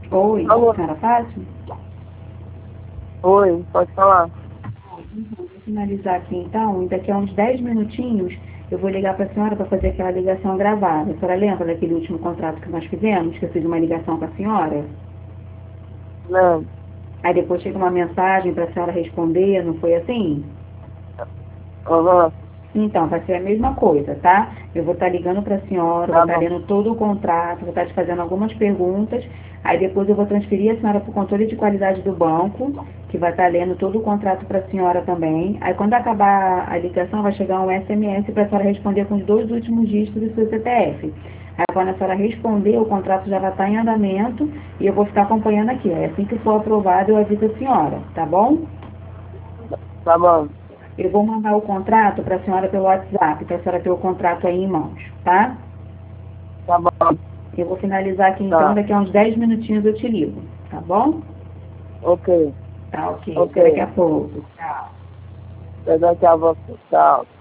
Oi, Alô? senhora Fátima? Oi, pode falar. Vou finalizar aqui então, e daqui a uns 10 minutinhos eu vou ligar para a senhora para fazer aquela ligação gravada. A senhora lembra daquele último contrato que nós fizemos, que eu fiz uma ligação com a senhora? Não. Aí depois chega uma mensagem para a senhora responder, não foi assim? Aham. Então, vai ser a mesma coisa, tá? Eu vou estar ligando para a senhora, vou Tá estar bom. lendo todo o contrato, vou estar te fazendo algumas perguntas, aí depois eu vou transferir a senhora para o controle de qualidade do banco, que vai estar lendo todo o contrato para a senhora também. Aí quando acabar a ligação, vai chegar um SMS para a senhora responder com os 2 últimos dígitos do seu CPF. Aí quando a senhora responder, o contrato já vai estar em andamento e eu vou ficar acompanhando aqui. Aí assim que for aprovado, eu aviso a senhora, tá bom? Tá bom. Eu vou mandar o contrato para a senhora pelo WhatsApp, para a senhora ter o contrato aí em mãos, tá? Tá bom. Eu vou finalizar aqui então, Tá. daqui a uns 10 minutinhos eu te ligo, tá bom? Ok. Tá, ok. Até daqui Ok. a pouco. Tchau. Até daqui a pouco. Tchau.